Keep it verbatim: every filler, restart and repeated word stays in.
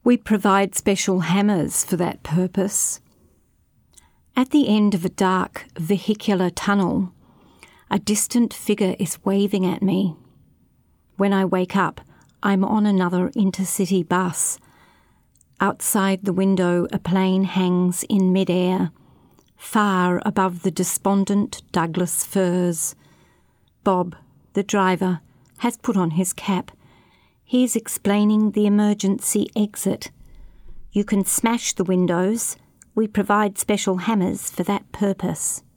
We provide special hammers for that purpose. At the end of a dark vehicular tunnel, a distant figure is waving at me. When I wake up, I'm on another intercity bus. Outside the window, a plane hangs in mid-air, far above the despondent Douglas firs. Bob, the driver, has put on his cap. He's explaining the emergency exit. You can smash the windows. We provide special hammers for that purpose.